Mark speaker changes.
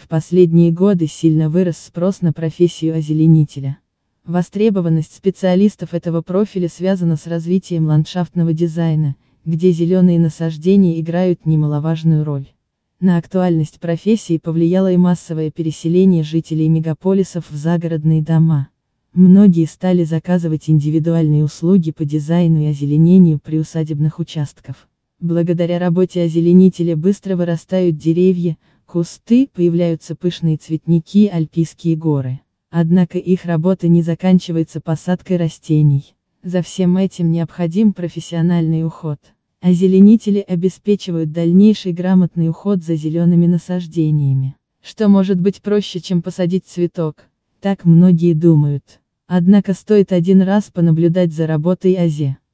Speaker 1: последние годы сильно вырос спрос на профессию озеленителя. Востребованность специалистов этого профиля связана с развитием ландшафтного дизайна, где зеленые насаждения играют немаловажную роль. На актуальность профессии повлияло и массовое переселение жителей мегаполисов в загородные дома. Многие стали заказывать индивидуальные услуги по дизайну и озеленению приусадебных участков. Благодаря работе озеленителя быстро вырастают деревья, кусты, появляются пышные цветники, альпийские горы. Однако их работа не заканчивается посадкой растений. За всем этим необходим профессиональный уход. Озеленители обеспечивают дальнейший грамотный уход за зелеными насаждениями. Что может быть проще, чем посадить цветок? Так многие думают. Однако стоит один раз понаблюдать за работой ОЗЕ.